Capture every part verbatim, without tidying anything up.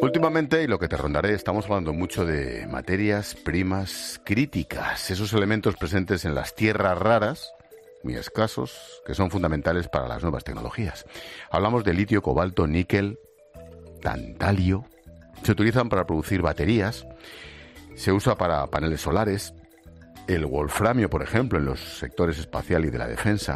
Últimamente, y lo que te rondaré, estamos hablando mucho de materias primas críticas, esos elementos presentes en las tierras raras, muy escasos, que son fundamentales para las nuevas tecnologías. Hablamos de litio, cobalto, níquel, tantalio. Se utilizan para producir baterías, se usa para paneles solares, el wolframio, por ejemplo, en los sectores espacial y de la defensa.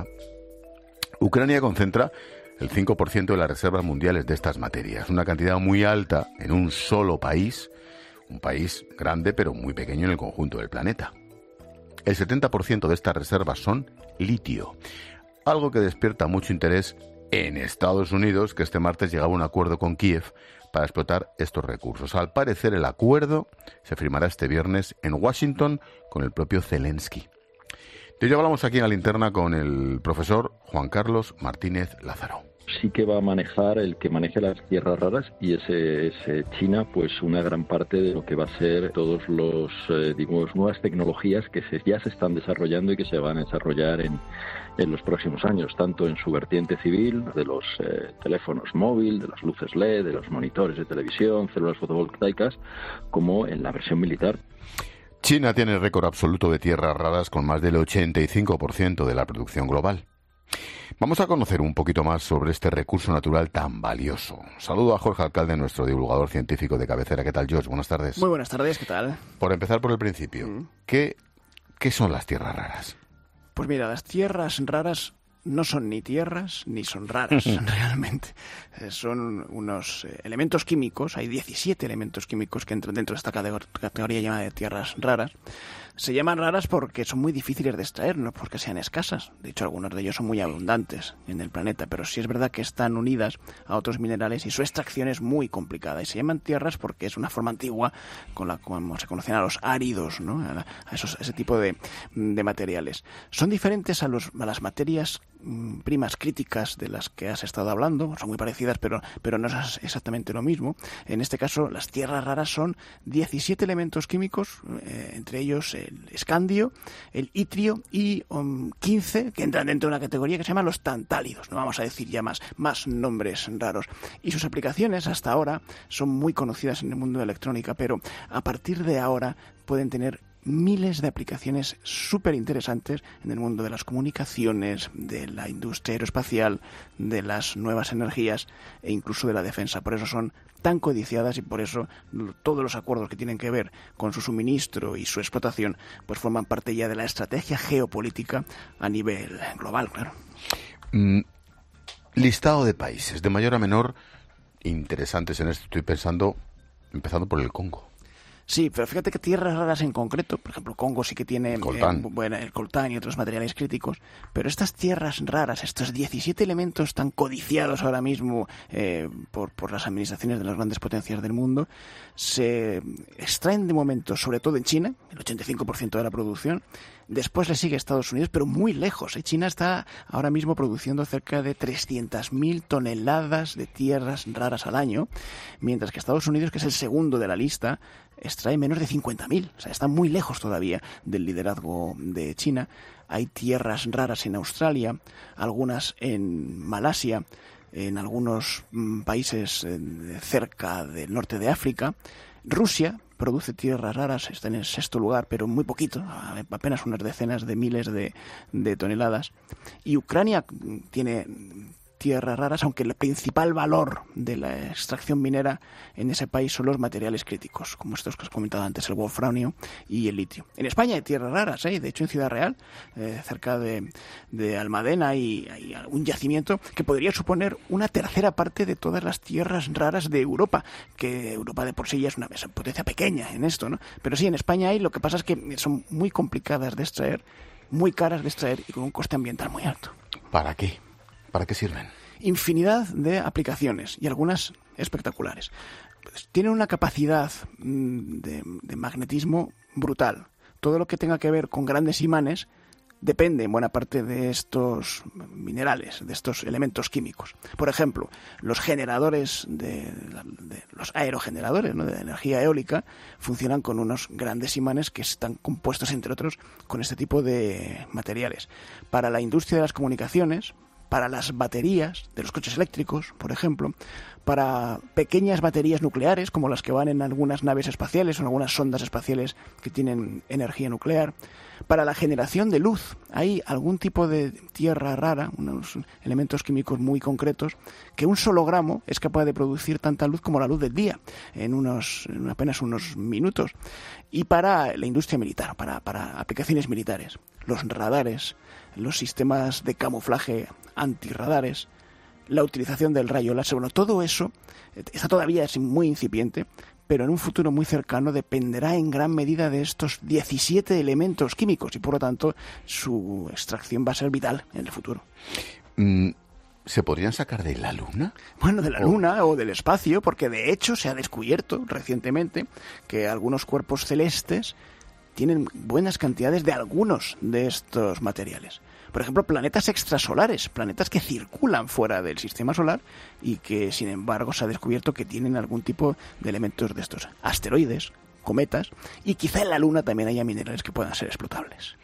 Ucrania concentra el cinco por ciento de las reservas mundiales de estas materias, una cantidad muy alta en un solo país, un país grande pero muy pequeño en el conjunto del planeta. El setenta por ciento de estas reservas son litio, algo que despierta mucho interés en Estados Unidos, que este martes llegaba a un acuerdo con Kiev para explotar estos recursos. Al parecer, el acuerdo se firmará este viernes en Washington con el propio Zelensky. De ello hablamos aquí en la linterna con el profesor Juan Carlos Martínez Lázaro. Sí que va a manejar el que maneje las tierras raras, y ese es eh, China, pues una gran parte de lo que va a ser todos los, eh, digamos, nuevas tecnologías que se, ya se están desarrollando y que se van a desarrollar en, en los próximos años, tanto en su vertiente civil, de los eh, teléfonos móviles, de las luces L E D, de los monitores de televisión, células fotovoltaicas, como en la versión militar. China tiene el récord absoluto de tierras raras con más del ochenta y cinco por ciento de la producción global. Vamos a conocer un poquito más sobre este recurso natural tan valioso. Saludo a Jorge Alcalde, nuestro divulgador científico de cabecera. ¿Qué tal, George? Buenas tardes. Muy buenas tardes, ¿qué tal? Por empezar por el principio, mm. ¿qué, ¿qué son las tierras raras? Pues mira, las tierras raras no son ni tierras ni son raras, realmente. Son unos elementos químicos, hay diecisiete elementos químicos que entran dentro de esta categoría llamada de tierras raras. Se llaman raras porque son muy difíciles de extraer, no porque sean escasas. De hecho, algunos de ellos son muy abundantes en el planeta, pero sí es verdad que están unidas a otros minerales y su extracción es muy complicada. Y se llaman tierras porque es una forma antigua con la como se conocían a los áridos, ¿no? A, la, a, esos, a ese tipo de, de materiales. Son diferentes a, los, a las materias mmm, primas críticas de las que has estado hablando. Son muy parecidas, pero, pero no es exactamente lo mismo. En este caso, las tierras raras son diecisiete elementos químicos, eh, entre ellos eh, el escandio, el itrio y um, quince que entran dentro de una categoría que se llama los tantálidos. No vamos a decir ya más, más nombres raros. Y sus aplicaciones hasta ahora son muy conocidas en el mundo de la electrónica, pero a partir de ahora pueden tener miles de aplicaciones súper interesantes en el mundo de las comunicaciones, de la industria aeroespacial, de las nuevas energías e incluso de la defensa. Por eso son tan codiciadas y por eso todos los acuerdos que tienen que ver con su suministro y su explotación pues forman parte ya de la estrategia geopolítica a nivel global, claro. Mm, listado de países, de mayor a menor, interesantes en esto. Estoy pensando, empezando por el Congo. Sí, pero fíjate que tierras raras en concreto, por ejemplo, Congo sí que tiene coltán. Eh, bueno, el coltán y otros materiales críticos, pero estas tierras raras, estos diecisiete elementos tan codiciados ahora mismo eh, por, por las administraciones de las grandes potencias del mundo, se extraen de momento, sobre todo en China, el ochenta y cinco por ciento de la producción. Después le sigue Estados Unidos, pero muy lejos. ¿eh? China está ahora mismo produciendo cerca de trescientas mil toneladas de tierras raras al año, mientras que Estados Unidos, que es el segundo de la lista, extrae menos de cincuenta mil. O sea, está muy lejos todavía del liderazgo de China. Hay tierras raras en Australia, algunas en Malasia, en algunos mm, países eh, cerca del norte de África. Rusia produce tierras raras, está en el sexto lugar, pero muy poquito, apenas unas decenas de miles de, de toneladas. Y Ucrania tiene tierras raras, aunque el principal valor de la extracción minera en ese país son los materiales críticos, como estos que has comentado antes, el wolframio y el litio. En España hay tierras raras, ¿eh? De hecho en Ciudad Real, eh, cerca de, de Almadena, hay, hay un yacimiento que podría suponer una tercera parte de todas las tierras raras de Europa, que Europa de por sí ya es una potencia pequeña en esto, ¿no? Pero sí, en España hay, lo que pasa es que son muy complicadas de extraer, muy caras de extraer y con un coste ambiental muy alto. ¿Para qué? ¿Para qué sirven? Infinidad de aplicaciones y algunas espectaculares. Pues tienen una capacidad de, de magnetismo brutal. Todo lo que tenga que ver con grandes imanes depende en buena parte de estos minerales, de estos elementos químicos. Por ejemplo, los generadores, de, de los aerogeneradores, ¿no?, de energía eólica, funcionan con unos grandes imanes que están compuestos, entre otros, con este tipo de materiales. Para la industria de las comunicaciones, para las baterías de los coches eléctricos, por ejemplo, para pequeñas baterías nucleares, como las que van en algunas naves espaciales o en algunas sondas espaciales que tienen energía nuclear, para la generación de luz. Hay algún tipo de tierra rara, unos elementos químicos muy concretos, que un solo gramo es capaz de producir tanta luz como la luz del día, en, unos, en apenas unos minutos. Y para la industria militar, para, para aplicaciones militares, los radares, los sistemas de camuflaje antirradares, la utilización del rayo láser, bueno, todo eso está todavía muy incipiente, pero en un futuro muy cercano dependerá en gran medida de estos diecisiete elementos químicos y por lo tanto su extracción va a ser vital en el futuro. ¿Se podrían sacar de la Luna? Bueno, de la Luna o del espacio, porque de hecho se ha descubierto recientemente que algunos cuerpos celestes tienen buenas cantidades de algunos de estos materiales. Por ejemplo, planetas extrasolares, planetas que circulan fuera del sistema solar y que, sin embargo, se ha descubierto que tienen algún tipo de elementos de estos. Asteroides, cometas, y quizá en la Luna también haya minerales que puedan ser explotables.